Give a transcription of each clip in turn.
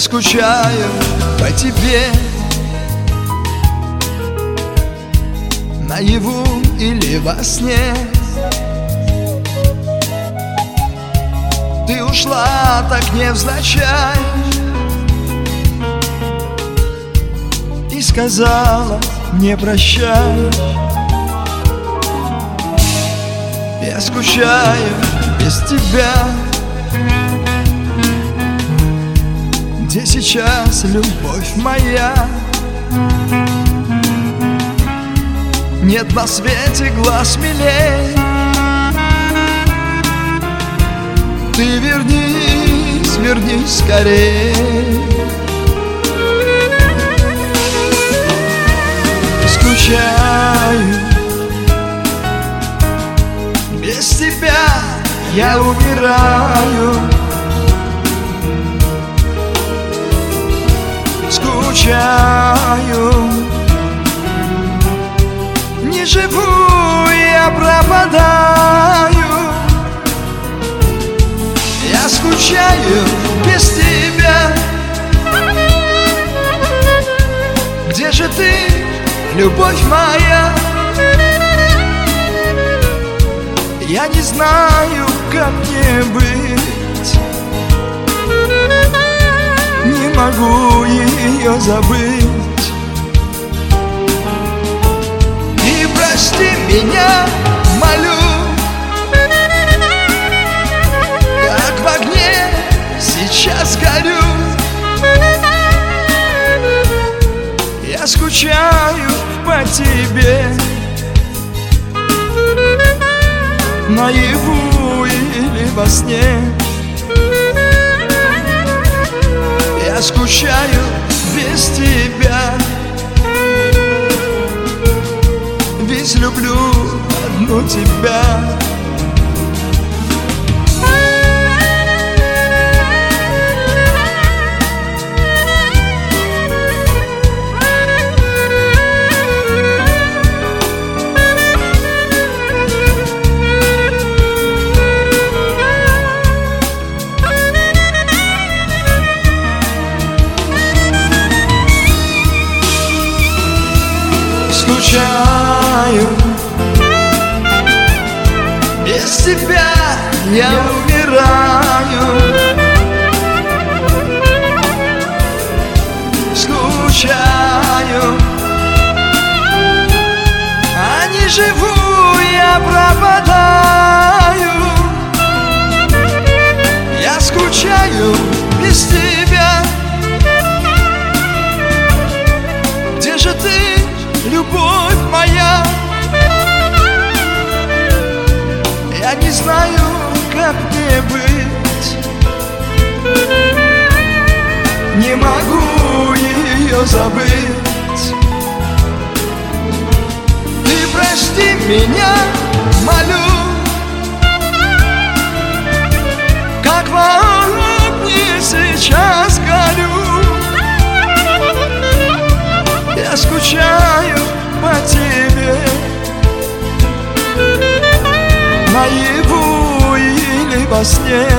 скучаю по тебе, наяву или во сне. Ты ушла так невзначай и сказала не прощай. Я скучаю без тебя. Где сейчас любовь моя? Нет на свете глаз милей. Ты вернись, вернись скорей. Скучаю без тебя, я умираю. Скучаю, не живу, я пропадаю. Я скучаю без тебя. Где же ты, любовь моя? Я не знаю, как мне быть. Не могу ее забыть. И прости меня, молю, как в огне сейчас горю. Я скучаю по тебе, наяву или во сне. Я скучаю без тебя, ведь люблю одну тебя. Скучаю без тебя, я умираю. Скучаю, а не живу, я пропадаю. Я скучаю без тебя. Где же ты, любовь моя? Я не знаю, как мне быть. Не могу ее забыть. Ты прости меня, молю, как в огне сейчас горю. Я скучаю по тебе, наяву или во сне.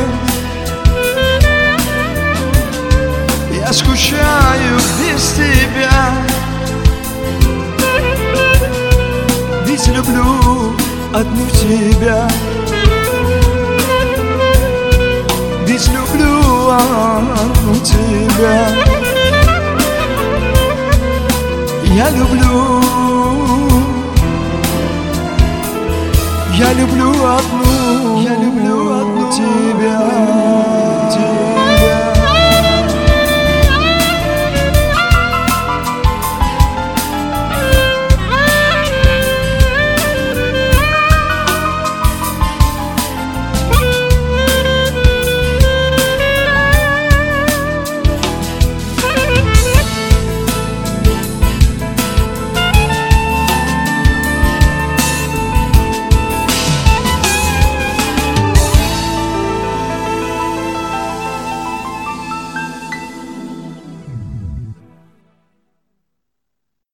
Я скучаю без тебя, ведь люблю одну тебя. Ведь люблю одну тебя. Я люблю одну тебя.